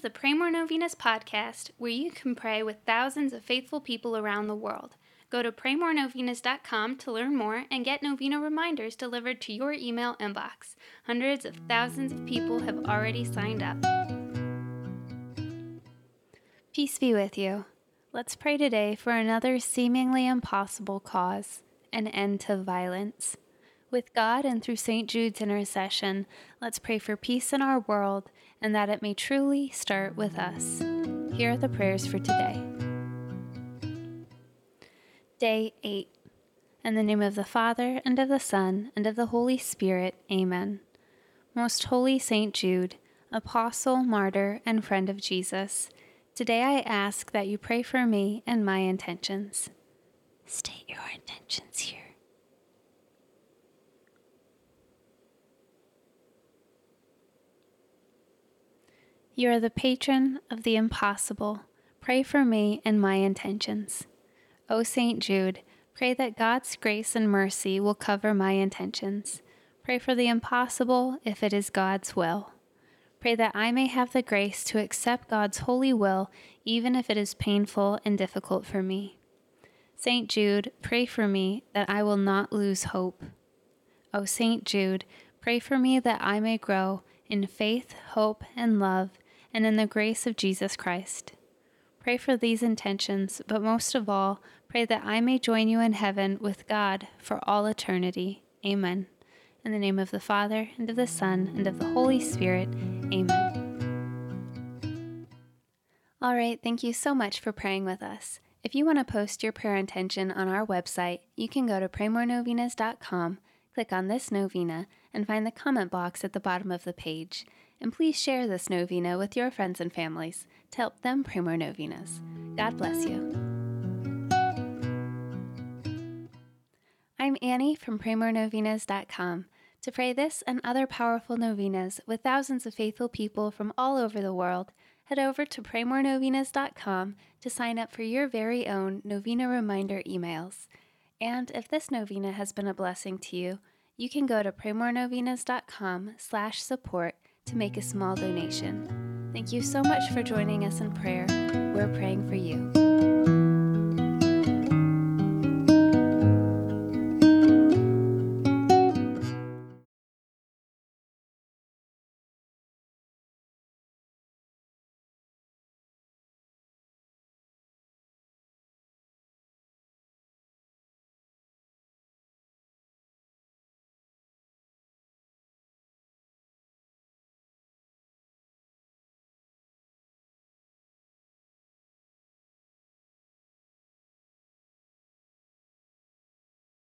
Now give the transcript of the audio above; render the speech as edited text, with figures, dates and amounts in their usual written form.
the Pray More Novenas podcast, where you can pray with thousands of faithful people around the world. Go to praymorenovenas.com to learn more and get novena reminders delivered to your email inbox. Hundreds of thousands of people have already signed up. Peace be with you. Let's pray today for another seemingly impossible cause, an end to violence. With God and through St. Jude's intercession, let's pray for peace in our world and that it may truly start with us. Here are the prayers for today. Day 8. In the name of the Father, and of the Son, and of the Holy Spirit. Amen. Most Holy St. Jude, Apostle, Martyr, and friend of Jesus, today I ask that you pray for me and my intentions. State your intentions here. You are the patron of the impossible. Pray for me and my intentions. O St. Jude, pray that God's grace and mercy will cover my intentions. Pray for the impossible if it is God's will. Pray that I may have the grace to accept God's holy will, even if it is painful and difficult for me. St. Jude, pray for me that I will not lose hope. O St. Jude, pray for me that I may grow in faith, hope, and love, and in the grace of Jesus Christ. Pray for these intentions, but most of all, pray that I may join you in heaven with God for all eternity. Amen. In the name of the Father, and of the Son, and of the Holy Spirit. Amen. All right, thank you so much for praying with us. If you want to post your prayer intention on our website, you can go to praymorenovenas.com, click on this novena, and find the comment box at the bottom of the page. And please share this novena with your friends and families to help them pray more novenas. God bless you. I'm Annie from praymorenovenas.com. To pray this and other powerful novenas with thousands of faithful people from all over the world, head over to praymorenovenas.com to sign up for your very own novena reminder emails. And if this novena has been a blessing to you, you can go to praymorenovenas.com/support to make a small donation. Thank you so much for joining us in prayer. We're praying for you.